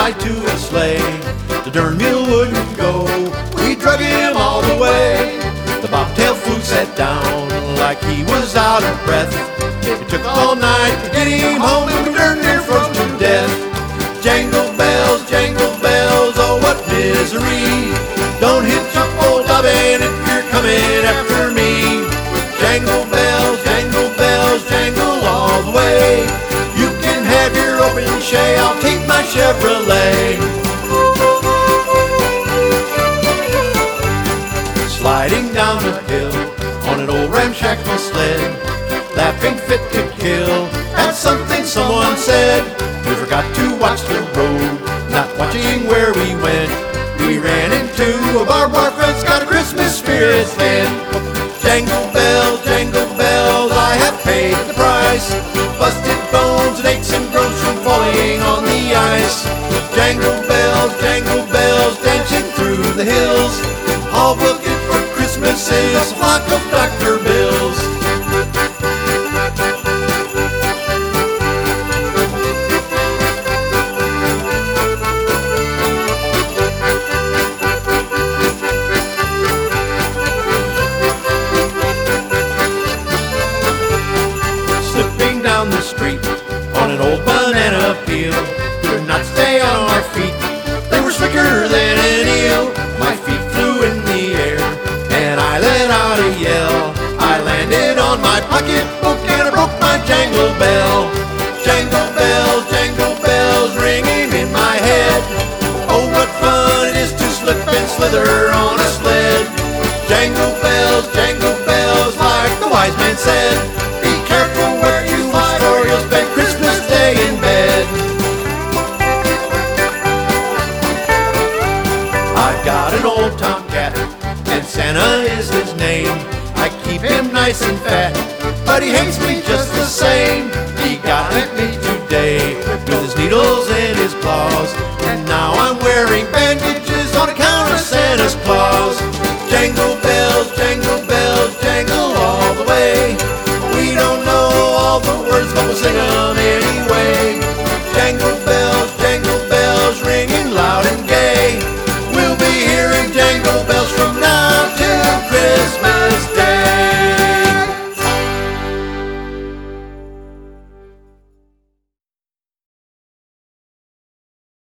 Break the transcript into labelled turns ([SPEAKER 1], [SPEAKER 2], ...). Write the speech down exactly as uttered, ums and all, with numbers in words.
[SPEAKER 1] tied to a sleigh. The darn mule wouldn't go, we drug him all the way. The bobtail fool sat down like he was out of breath. It took all night to get him home, and we darn near froze to death. Jangle bells, jangle bells, oh what misery. Don't hitch up, old Dobbin, if you're coming after me. Jangle bells, jangle bells, jangle all the way. You can have your open shay, I'll take my Chevrolet. Sliding down the hill on an old ramshackle sled, laughing fit to kill at something someone said. We forgot to watch the road, not watching where we went. We ran into a barbed wire fence, got a Christmas spirit then. Jangle bells, jangle bells, I have paid the price. Busted bones and aches and groans from falling on the ice. Jangle bells, jangle bells, dancing through the hills. All we'll get for Christmas is a flock of Doctor Bills. Slipping down the street on an old banana peel, could not stay on our feet, they were slicker than an eel. My feet flew in the air and I let out a yell. I landed on my pocketbook and I broke my jangle bell. Jangle bells, jangle bells, ringing in my head. Oh, what fun it is to slip and slither on a sled. Jangle bells, jangle bells, like the wise man said. Be careful where you fly or you'll spend Christmas Day in bed. I've got an old tomcat and Santa is his name. I keep him nice and fat, but he hates me just the same. He got me